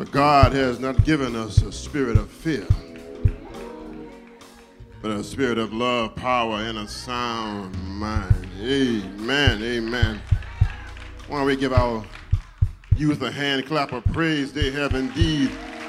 For God has not given us a spirit of fear, but a spirit of love, power, and a sound mind. Amen, amen. Why don't we give our youth a hand clap of praise? They have indeed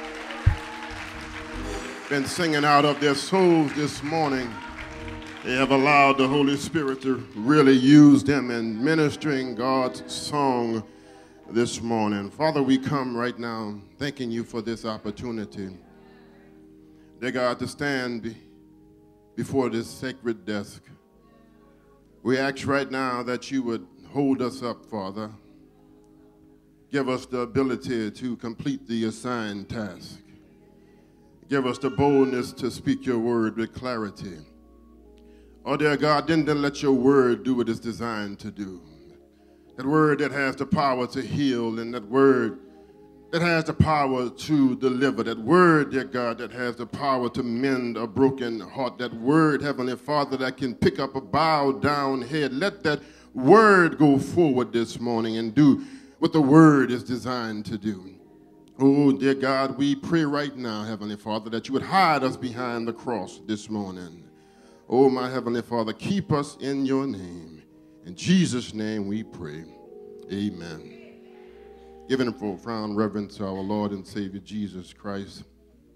been singing out of their souls this morning. They have allowed the Holy Spirit to really use them in ministering God's song this morning. Father, we come right now thanking you for this opportunity, dear God, to stand before this sacred desk. We ask right now that you would hold us up, Father. Give us the ability to complete the assigned task. Give us the boldness to speak your word with clarity. Oh, dear God, then let your word do what it's designed to do. That word that has the power to heal, and that word that has the power to deliver. That word, dear God, that has the power to mend a broken heart. That word, Heavenly Father, that can pick up a bowed down head. Let that word go forward this morning and do what the word is designed to do. Oh, dear God, we pray right now, Heavenly Father, that you would hide us behind the cross this morning. Oh, my Heavenly Father, keep us in your name. In Jesus' name we pray. Amen. Giving a profound reverence to our Lord and Savior Jesus Christ.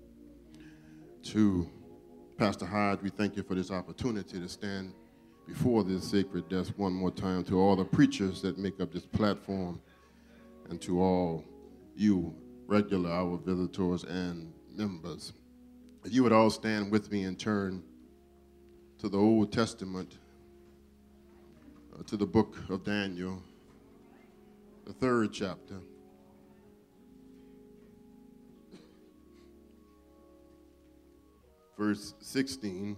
To Pastor Hyde, we thank you for this opportunity to stand before this sacred desk one more time. To all the preachers that make up this platform, and to all you regular, our visitors and members. If you would all stand with me and turn to the Old Testament, to the book of Daniel, the 3rd chapter. Verse 16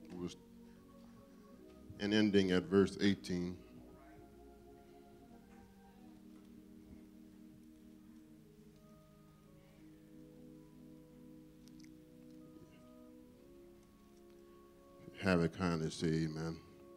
and ending at verse 18. Have it kindly say amen.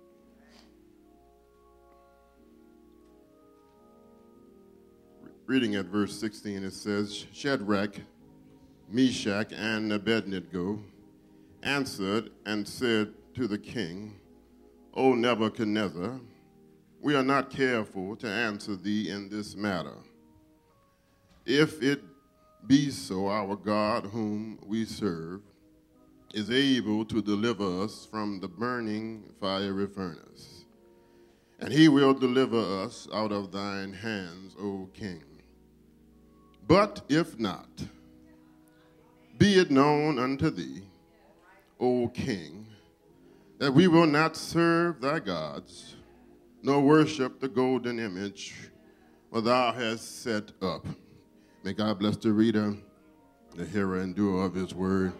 Reading at verse 16, it says, Shadrach, Meshach, and Abednego answered and said to the king, O Nebuchadnezzar, we are not careful to answer thee in this matter. If it be so, our God whom we serve is able to deliver us from the burning fiery furnace, and he will deliver us out of thine hands, O king. But if not, be it known unto thee, O king, that we will not serve thy gods, nor worship the golden image which thou hast set up. May God bless the reader, the hearer and doer of his word.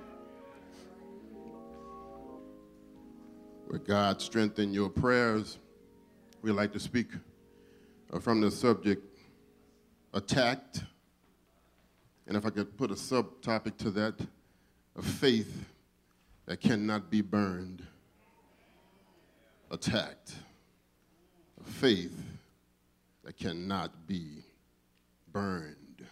With God strengthen your prayers, we'd like to speak from the subject, attacked. And if I could put a subtopic to that, a faith that cannot be burned. Attacked. A faith that cannot be burned.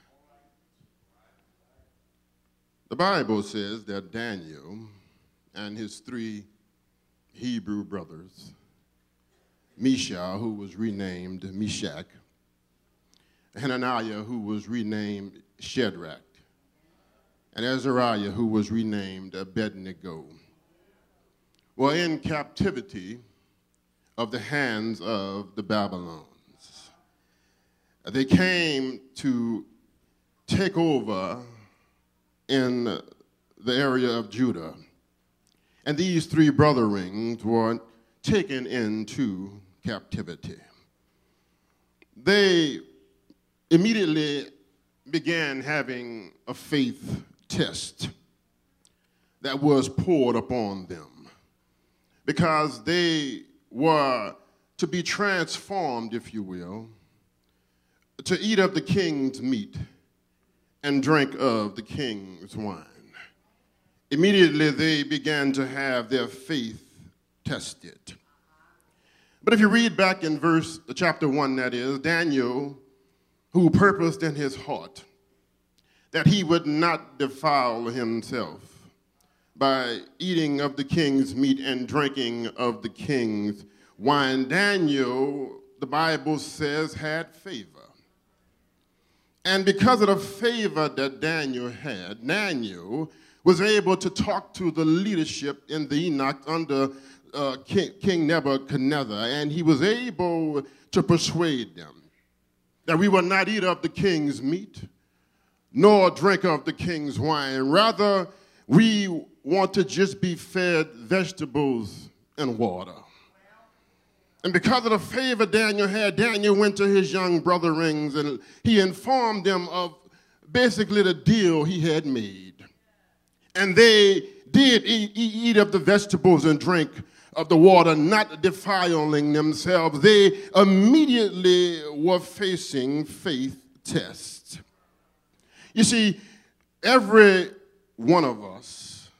The Bible says that Daniel and his 3 Hebrew brothers, Mishael, who was renamed Meshach, Hananiah, who was renamed Shadrach, and Azariah, who was renamed Abednego, were in captivity of the hands of the Babylons. They came to take over in the area of Judah, and these 3 brethren were taken into captivity. They immediately began having a faith test that was poured upon them, because they were to be transformed, if you will, to eat of the king's meat and drink of the king's wine. Immediately they began to have their faith tested. But if you read back in chapter 1, that is, Daniel, who purposed in his heart that he would not defile himself by eating of the king's meat and drinking of the king's wine. Daniel, the Bible says, had favor. And because of the favor that Daniel had, Daniel was able to talk to the leadership in the Enoch under King Nebuchadnezzar, and he was able to persuade them that we will not eat of the king's meat, nor drink of the king's wine. Rather, we want to just be fed vegetables and water. And because of the favor Daniel had, Daniel went to his young brotherings and he informed them of basically the deal he had made. And they did eat of the vegetables and drink of the water, not defiling themselves. They immediately were facing faith tests. You see, every one of us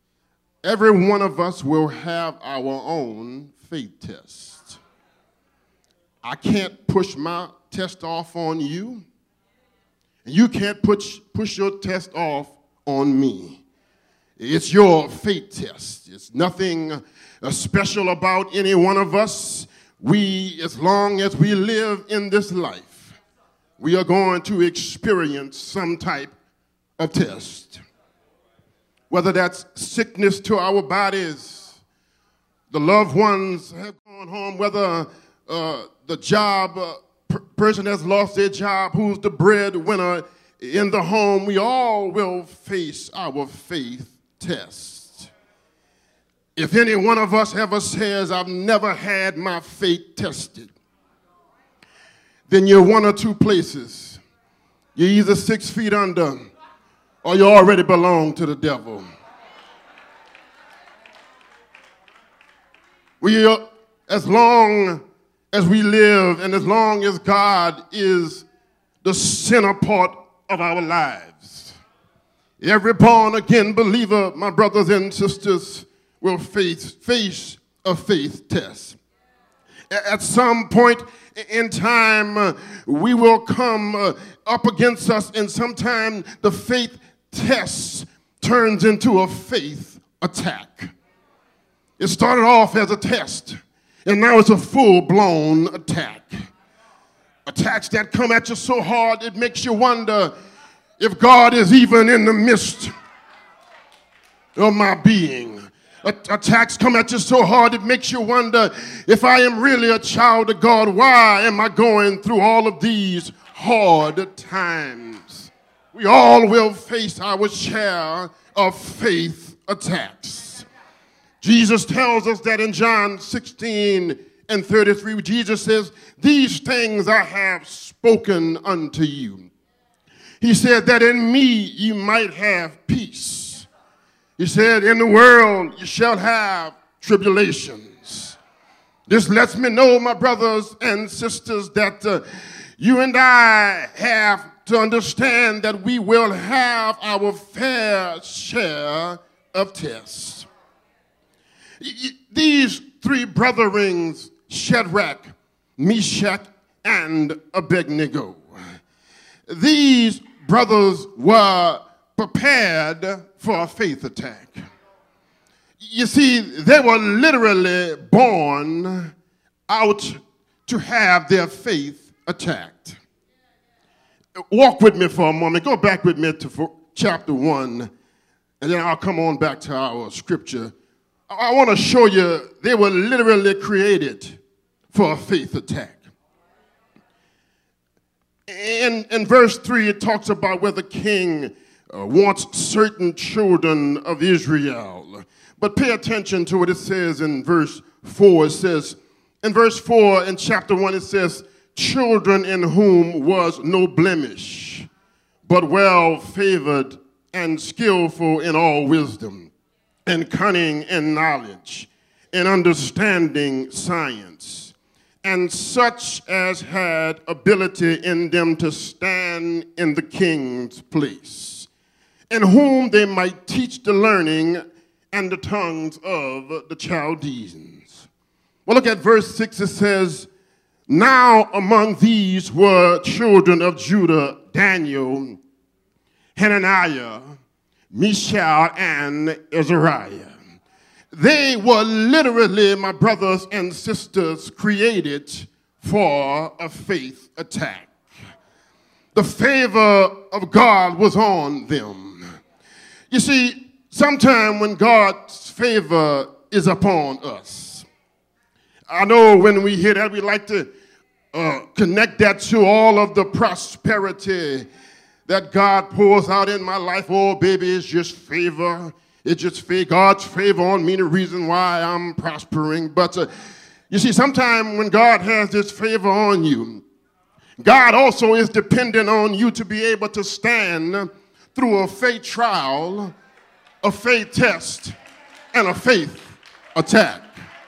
will have our own faith test. I can't push my test off on you, and you can't push your test off on me. It's your faith test. It's nothing special about any one of us. As long as we live in this life, we are going to experience some type of test. Whether that's sickness to our bodies, the loved ones have gone home, whether the job, person has lost their job, who's the breadwinner in the home, we all will face our faith test. If any one of us ever says, I've never had my faith tested, then you're one or two places. You're either 6 feet under or you already belong to the devil. As long as we live and as long as God is the center part of our lives, every born-again believer, my brothers and sisters, will face a faith test. At some point in time, we will come up against us, and sometimes the faith test turns into a faith attack. It started off as a test, and now it's a full-blown attack. Attacks that come at you so hard, it makes you wonder if God is even in the midst of my being. Attacks come at you so hard, it makes you wonder if I am really a child of God. Why am I going through all of these hard times? We all will face our share of faith attacks. Jesus tells us that in John 16:33, Jesus says, "These things I have spoken unto you." He said that in me you might have peace. He said, in the world you shall have tribulations. This lets me know, my brothers and sisters, that you and I have to understand that we will have our fair share of tests. These three brotherings, Shadrach, Meshach, and Abednego, these brothers were prepared for a faith attack. You see, they were literally born out to have their faith attacked. Walk with me for a moment. Go back with me to chapter 1, and then I'll come on back to our scripture. I want to show you they were literally created for a faith attack. In verse 3, it talks about where the king wants certain children of Israel. But pay attention to what it says in verse 4. It says, in verse 4 in chapter 1, it says, children in whom was no blemish, but well favored and skillful in all wisdom, and cunning in knowledge, and understanding science, and such as had ability in them to stand in the king's place, in whom they might teach the learning and the tongues of the Chaldeans. Well, look at verse 6. It says, now among these were children of Judah, Daniel, Hananiah, Mishael, and Azariah. They were literally, my brothers and sisters, created for a faith attack. The favor of God was on them. You see, sometime when God's favor is upon us, I know when we hear that, we like to connect that to all of the prosperity that God pours out in my life. Oh, baby, it's just favor. It's just God's favor on me, the reason why I'm prospering. But you see, sometimes when God has this favor on you, God also is dependent on you to be able to stand through a faith trial, a faith test, and a faith attack.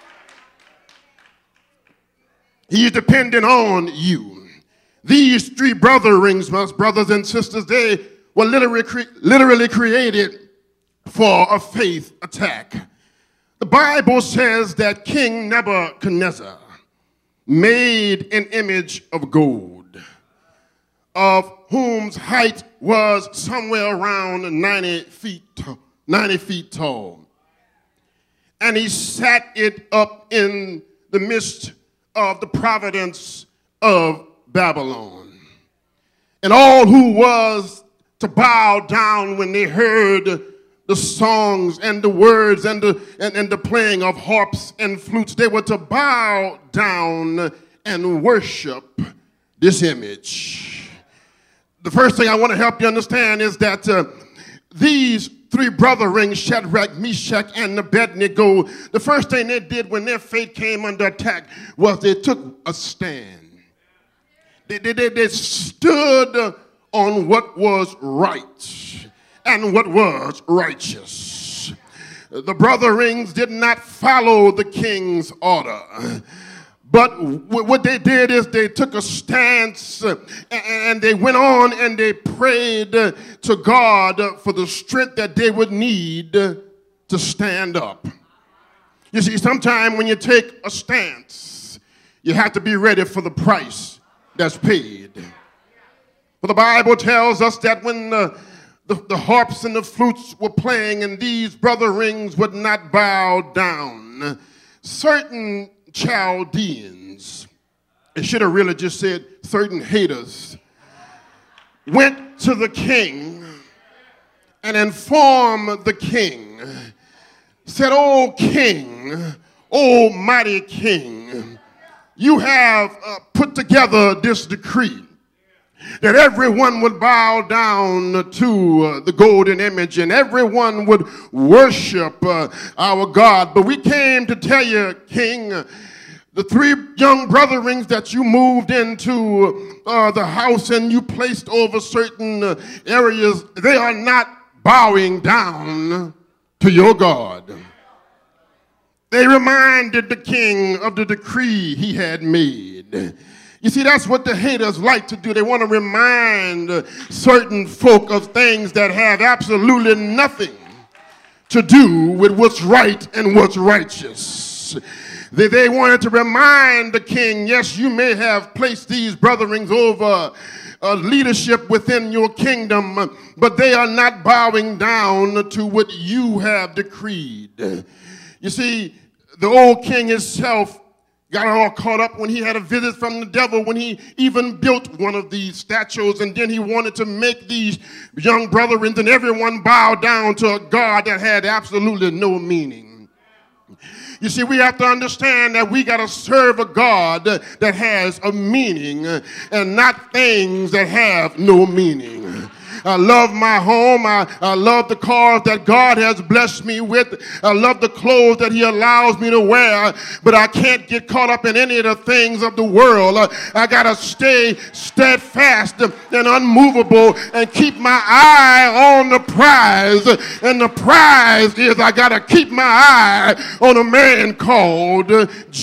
He is dependent on you. These three brotherings, my brothers and sisters, they were literally created for a faith attack. The Bible says that King Nebuchadnezzar made an image of gold, of whose height was somewhere around 90 feet tall. And he sat it up in the midst of the province of Babylon. And all who was to bow down when they heard the songs and the words and the playing of harps and flutes, they were to bow down and worship this image. The first thing I want to help you understand is that these three brotherings, Shadrach, Meshach, and Abednego, the first thing they did when their faith came under attack was they took a stand. They stood on what was right and what was righteous. The brotherings did not follow the king's order, but what they did is they took a stance and they went on and they prayed to God for the strength that they would need to stand up. You see, sometimes when you take a stance, you have to be ready for the price that's paid. But the Bible tells us that when the harps and the flutes were playing and these brotherings would not bow down, certain Chaldeans, it should have really just said certain haters, went to the king and informed the king, said, "Oh king, oh mighty king, you have put together this decree that everyone would bow down to the golden image and everyone would worship our God. But we came to tell you, king, the three young brotherings that you moved into the house and you placed over certain areas, they are not bowing down to your God." They reminded the king of the decree he had made. You see, that's what the haters like to do. They want to remind certain folk of things that have absolutely nothing to do with what's right and what's righteous. They wanted to remind the king, yes, you may have placed these brotherings over leadership within your kingdom, but they are not bowing down to what you have decreed. You see, the old king himself got all caught up when he had a visit from the devil, when he even built one of these statues, and then he wanted to make these young brethren and everyone bow down to a God that had absolutely no meaning. You see, we have to understand that we got to serve a God that has a meaning and not things that have no meaning. I love my home. I love the cars that God has blessed me with. I love the clothes that he allows me to wear, but I can't get caught up in any of the things of the world. I got to stay steadfast and unmovable and keep my eye on the prize. And the prize is I got to keep my eye on a man called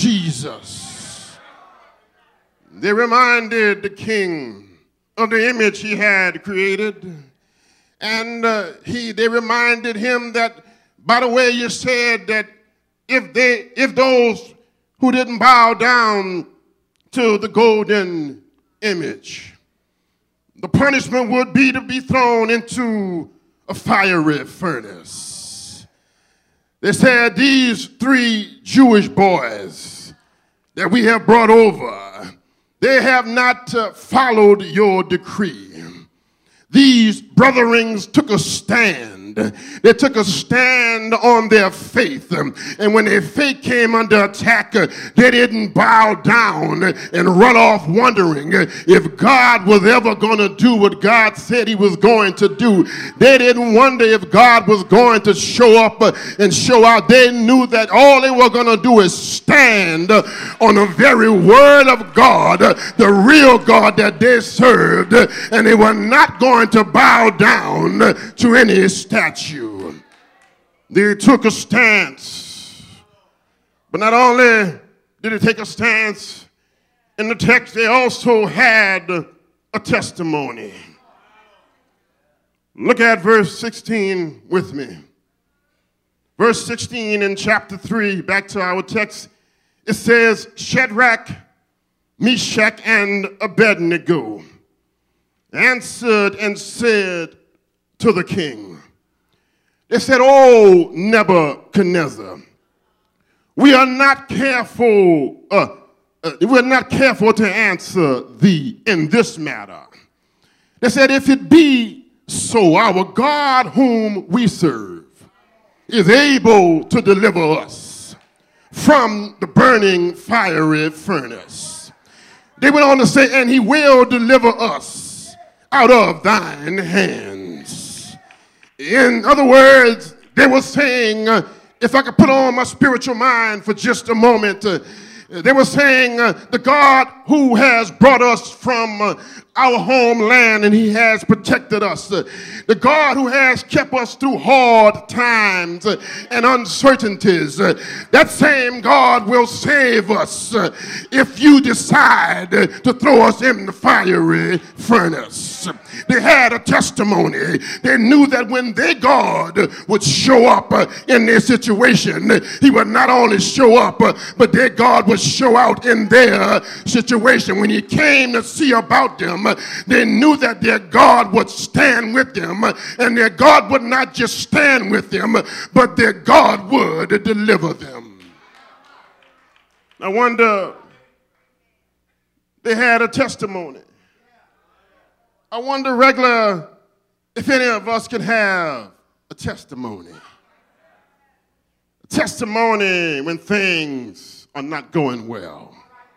Jesus. They reminded the king of the image he had created. And they reminded him that, by the way, you said that if those who didn't bow down to the golden image, the punishment would be to be thrown into a fiery furnace. They said these 3 Jewish boys that we have brought over, they have not followed your decree. These brotherings took a stand. They took a stand on their faith. And when their faith came under attack, they didn't bow down and run off wondering if God was ever going to do what God said he was going to do. They didn't wonder if God was going to show up and show out. They knew that all they were going to do is stand on the very word of God, the real God that they served, and they were not going to bow down to any statue. They took a stance. But not only did they take a stance, in the text they also had a testimony. Look at verse 16 with me. Verse 16 in chapter 3, back to our text, it says, Shadrach, Meshach, and Abednego answered and said to the king. They said, "Oh, Nebuchadnezzar, we are not careful. We're not careful to answer thee in this matter." They said, "If it be so, our God whom we serve is able to deliver us from the burning fiery furnace." They went on to say, "And he will deliver us out of thine hands." In other words, they were saying, if I could put on my spiritual mind for just a moment, they were saying, the God who has brought us from our homeland and he has protected us, the God who has kept us through hard times and uncertainties, that same God will save us if you decide to throw us in the fiery furnace. They had a testimony. They knew that when their God would show up in their situation, he would not only show up, but their God would show out in their situation. When he came to see about them, they knew that their God would stand with them, and their God would not just stand with them, but their God would deliver them. I wonder, they had a testimony. I wonder, regular, if any of us can have a testimony. A testimony when things are not going well.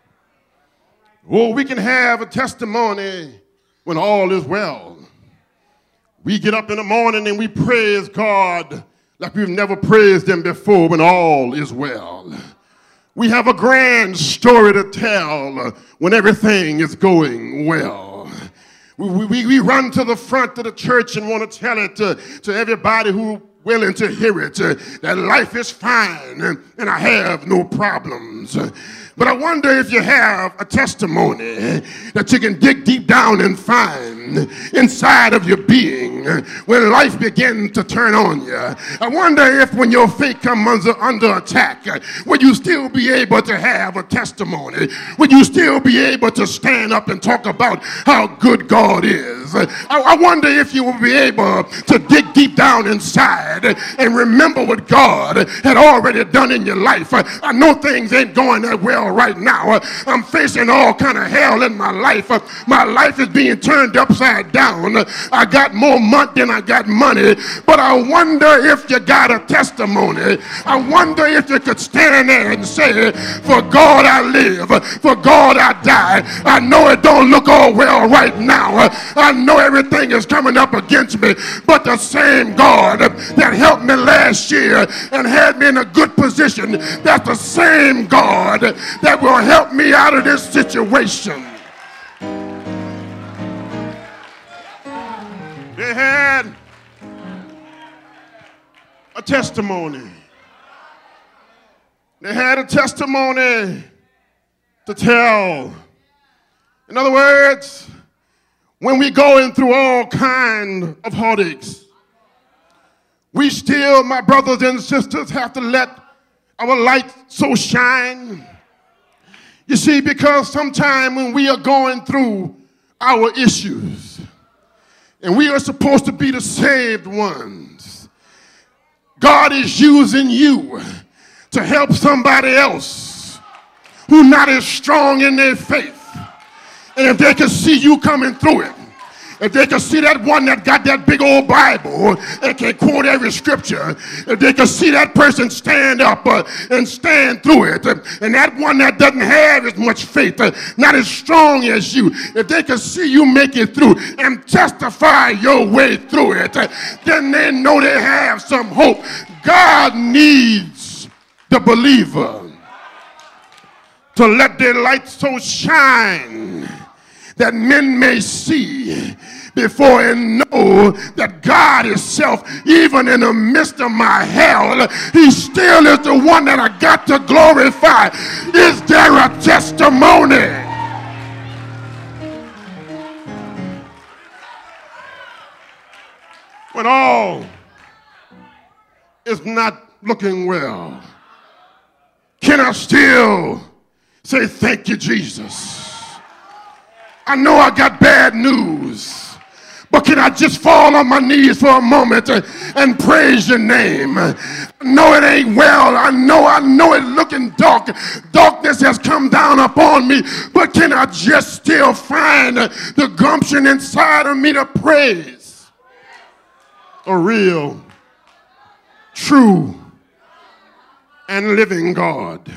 Or we can have a testimony when all is well. We get up in the morning and we praise God like we've never praised him before when all is well. We have a grand story to tell when everything is going well. We run to the front of the church and want to tell it to everybody who willing to hear it, that life is fine and I have no problems. But I wonder if you have a testimony that you can dig deep down and find inside of your being when life begins to turn on you. I wonder if when your faith comes under attack, will you still be able to have a testimony? Will you still be able to stand up and talk about how good God is? I wonder if you will be able to dig deep down inside and remember what God had already done in your life. I know things ain't going that well right now. I'm facing all kind of hell in my life. My life is being turned upside down. I got more money than I got money. But I wonder if you got a testimony. I wonder if you could stand there and say, for God I live, for God I die. I know it don't look all well right now. I know everything is coming up against me. But the same God that helped me last year and had me in a good position, that's the same God that will help me out of this situation. They had a testimony. They had a testimony to tell. In other words, when we're going through all kinds of heartaches, we still, my brothers and sisters, have to let our light so shine. You see, because sometime when we are going through our issues, And we are supposed to be the saved ones. God is using you to help somebody else who's not as strong in their faith. And if they can see you coming through it, if they can see that one that got that big old Bible and can quote every scripture, if they can see that person stand up and stand through it, and that one that doesn't have as much faith, not as strong as you, if they can see you make it through and testify your way through it, then they know they have some hope. God needs the believer to let their light so shine that men may see before and know that God himself, even in the midst of my hell, he still is the one that I got to glorify. Is there a testimony? When all is not looking well, can I still say thank you, Jesus? I know I got bad news, but can I just fall on my knees for a moment and praise your name? I know it ain't well. I know it's looking dark. Darkness has come down upon me, but can I just still find the gumption inside of me to praise a real, true, and living God?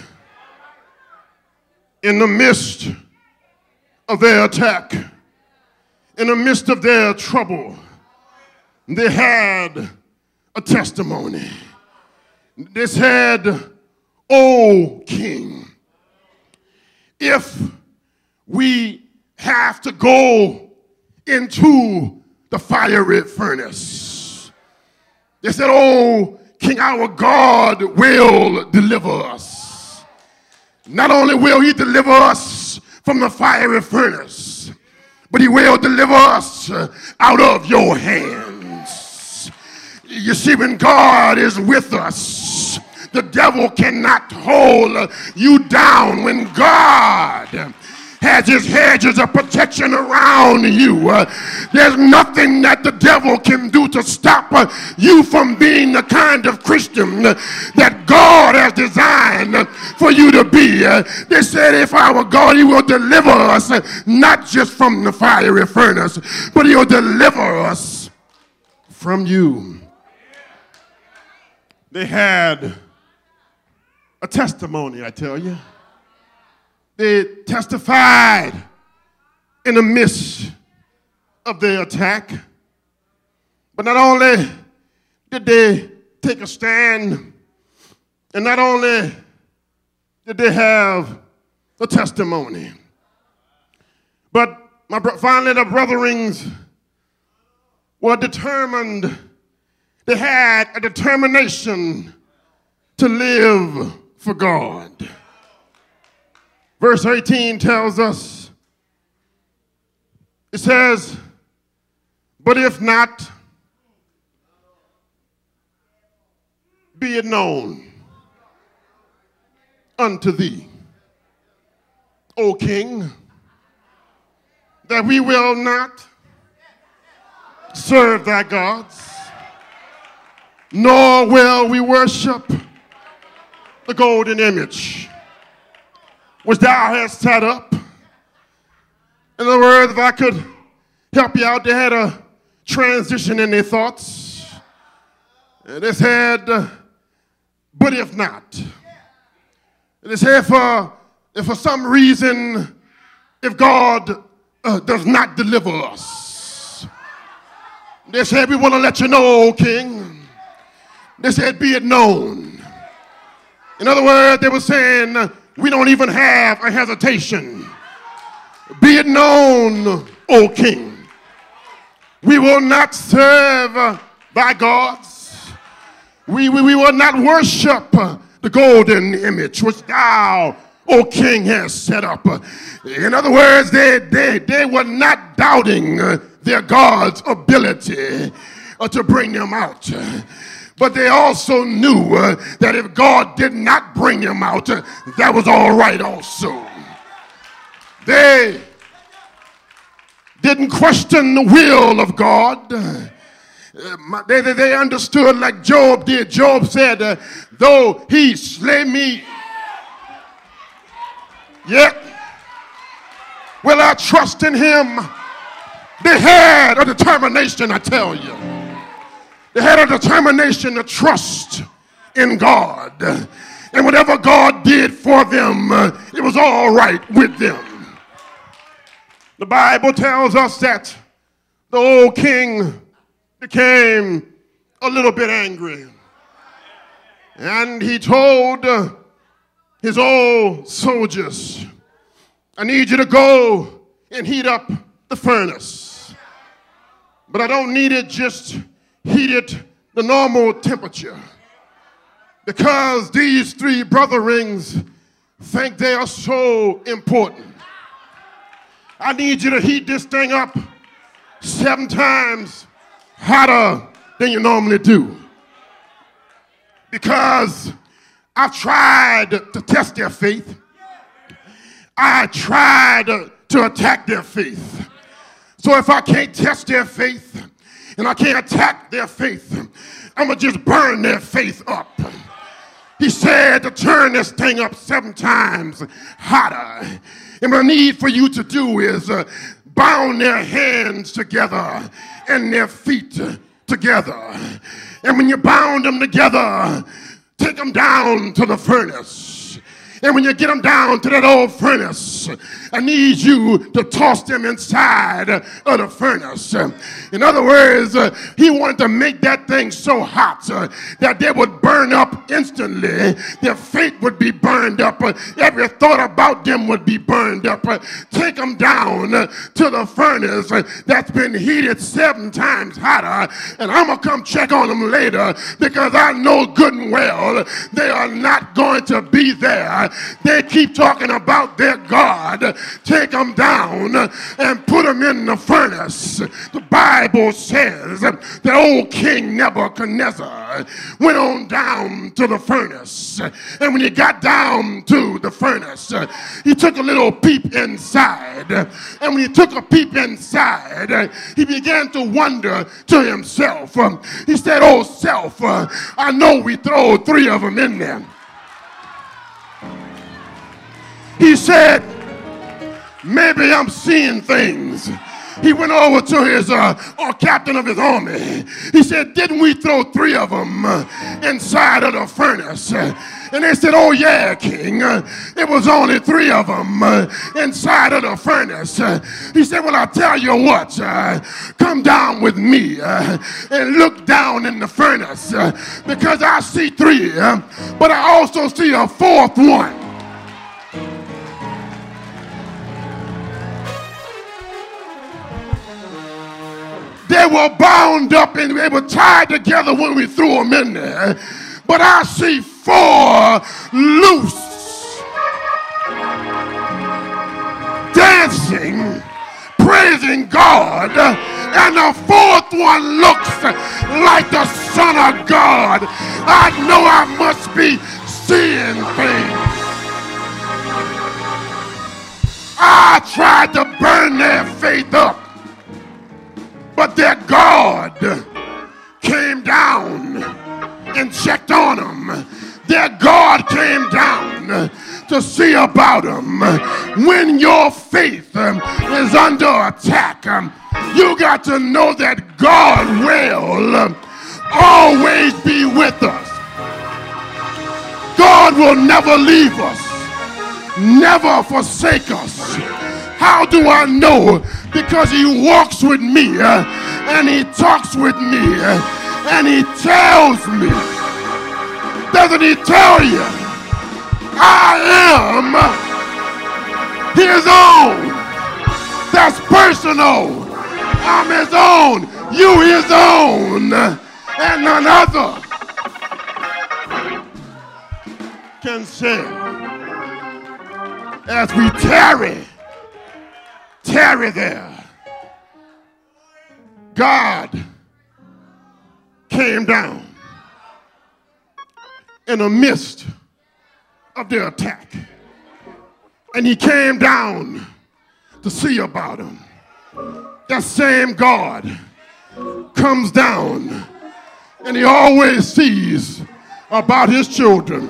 In the midst of their attack, in the midst of their trouble, they had a testimony. They said, "O King, if we have to go into the fiery furnace," they said, "O King, our God will deliver us. Not only will he deliver us from the fiery furnace, but he will deliver us out of your hands." You see, when God is with us, the devil cannot hold you down. When God has his hedges of protection around you, there's nothing that the devil can do to stop you from being the kind of Christian that God has designed for you to be. They said, if our God, he will deliver us not just from the fiery furnace, but he'll deliver us from you. They had a testimony, I tell you. They testified in the midst of their attack. But not only did they take a stand, and not only did they have a testimony, but finally the brethrens were determined. They had a determination to live for God. Verse 18 tells us, it says, "But if not, be it known unto thee, O King, that we will not serve thy gods, nor will we worship the golden image which thou hast set up." In other words, if I could help you out, they had a transition in their thoughts. And they said, "But if not." And they said, if for some reason, if God does not deliver us, they said, "We want to let you know, O King." They said, "Be it known." In other words, they were saying, we don't even have a hesitation. Be it known, O King, we will not serve thy gods. We will not worship the golden image which thou, O King, has set up. In other words, they were not doubting their God's ability to bring them out. But they also knew that if God did not bring them out, that was all right also. They didn't question the will of God. They understood like Job did. Job said, though he slay me, yet will I trust in him. They had a determination, I tell you. They had a determination to trust in God. And whatever God did for them, it was all right with them. The Bible tells us that the old king became a little bit angry. And he told his old soldiers, I need you to go and heat up the furnace. But I don't need it just heated the normal temperature. Because these three brother rings think they are so important. I need you to heat this thing up 7 times hotter than you normally do. Because I've tried to test their faith. I tried to attack their faith. So if I can't test their faith and I can't attack their faith, I'm going to just burn their faith up. He said to turn this thing up 7 times hotter. And what I need for you to do is bound their hands together and their feet together. And when you bound them together, take them down to the furnace. And when you get them down to that old furnace, I need you to toss them inside of the furnace. In other words, he wanted to make that thing so hot that they would burn up instantly. Their faith would be burned up. Every thought about them would be burned up. Take them down to the furnace that's been heated 7 times hotter. And I'm going to come check on them later because I know good and well they are not going to be there. They keep talking about their God. Take them down and put them in the furnace. The Bible says that old King Nebuchadnezzar went on down to the furnace. And when he got down to the furnace, he took a little peep inside. And when he took a peep inside, he began to wonder to himself. He said, oh self, I know we throw 3 of them in there. He said, maybe I'm seeing things. He went over to his captain of his army. He said, didn't we throw 3 of them inside of the furnace? And they said, oh yeah, King. It was only 3 of them inside of the furnace. He said, well, I'll tell you what. Come down with me and look down in the furnace because I see 3, but I also see a 4th one. They were bound up and they were tied together when we threw them in there. But I see 4 loose, dancing, praising God. And the 4th one looks like the Son of God. I know I must be seeing things. I tried to burn their faith up. But their God came down and checked on them. Their God came down to see about them. When your faith is under attack, you got to know that God will always be with us. God will never leave us, never forsake us. How do I know? Because he walks with me and he talks with me and he tells me. Doesn't he tell you? I am his own. That's personal. I'm his own. You his own. And none other can say, as we tarry there, God came down in the midst of their attack. And he came down to see about them. that same God comes down and he always sees about his children.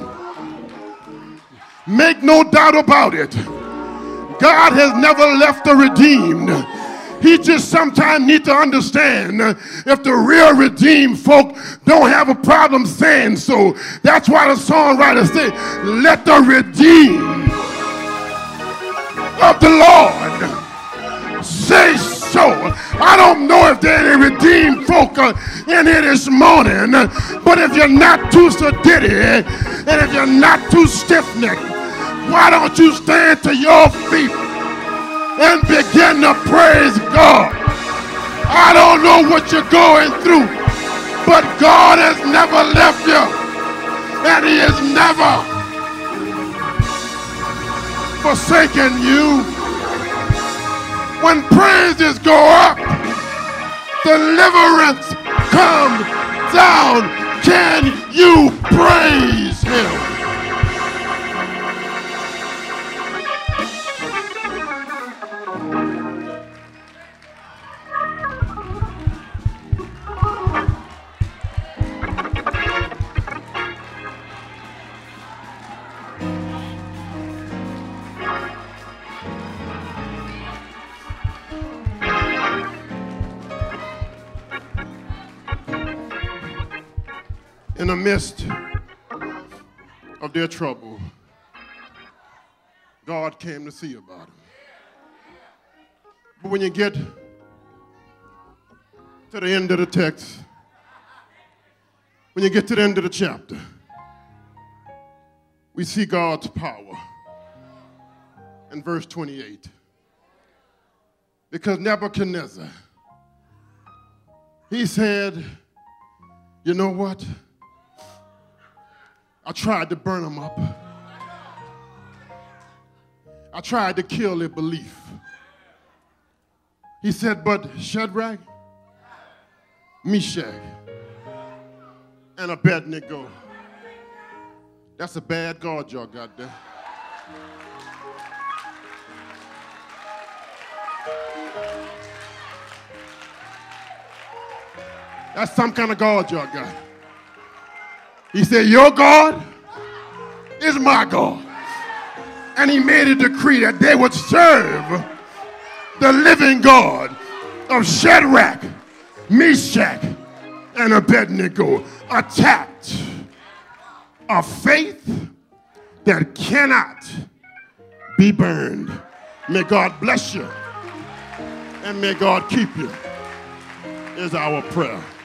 Make no doubt about it. God has never left the redeemed. He just sometimes needs to understand if the real redeemed folk don't have a problem saying so. That's why the songwriter said, let the redeemed of the Lord say so. I don't know if there are any redeemed folk in here this morning, but if you're not too sedity and if you're not too stiff-necked, why don't you stand to your feet and begin to praise God? I don't know what you're going through, but God has never left you, and he has never forsaken you. When praises go up, deliverance comes down. Can you praise him? In the midst of their trouble, God came to see about them. But when you get to the end of the text, when you get to the end of the chapter, we see God's power in verse 28. Because Nebuchadnezzar, he said, you know what? I tried to burn them up. I tried to kill their belief. He said, but Shadrach, Meshach, and Abednego, that's a bad God y'all got there. That's some kind of God y'all got. He said, your God is my God. And he made a decree that they would serve the living God of Shadrach, Meshach, and Abednego. Attacked a faith that cannot be burned. May God bless you and may God keep you is our prayer.